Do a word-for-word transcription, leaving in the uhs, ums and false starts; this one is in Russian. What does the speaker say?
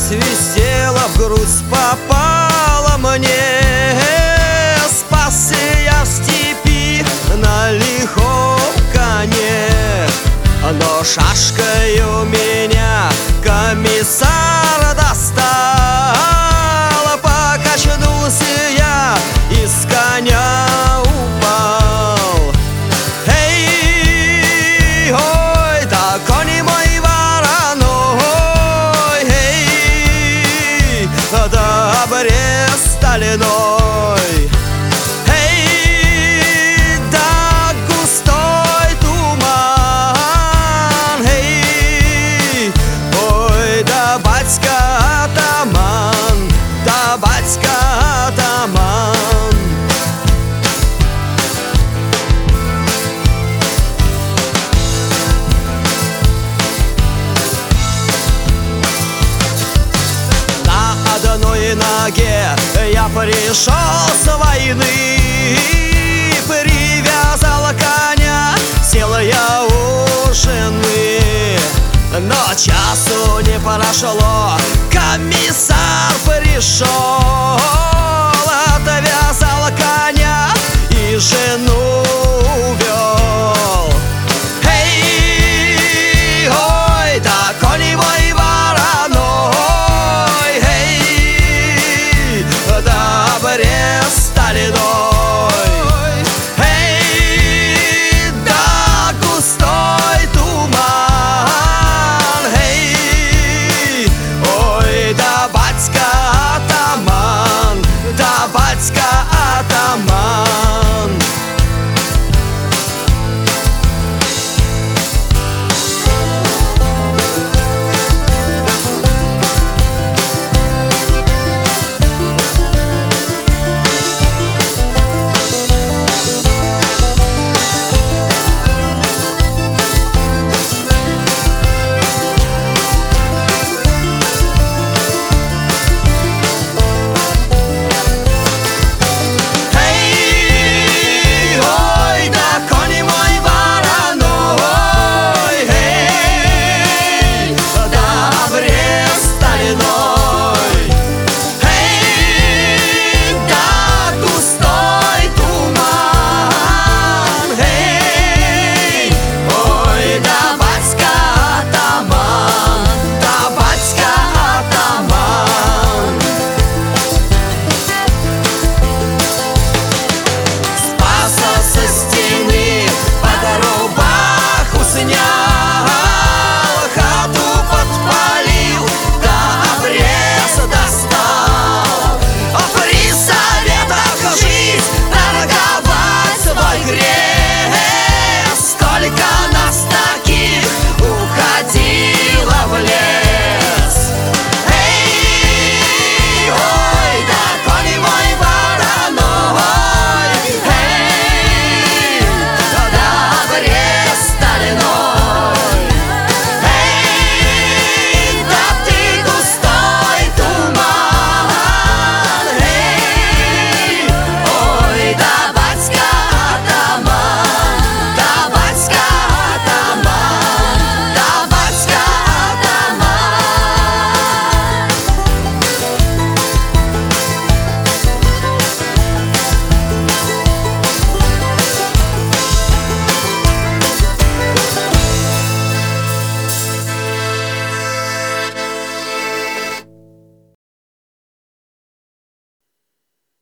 свистела, в грудь попала мне. Спасся я в степи на лихом коне, но шашкою меня комиссар достал. Покачнулся я и с коня упал. Эй, ой, да конь мой вороной, эй, да обрез стальной. Эй, да густой туман, эй, ой, да батька атаман, да батька атаман. На одной ноге я пришел с войны, привязал коня, сел я у жены. Но часу не прошло, комиссар пришел, отвязал коня и жену увел. Эй, ой, да конь мой вороной, эй, да обрез стальной. Эй, да густой туман, эй, ой, да батька атаман, да батька атаман.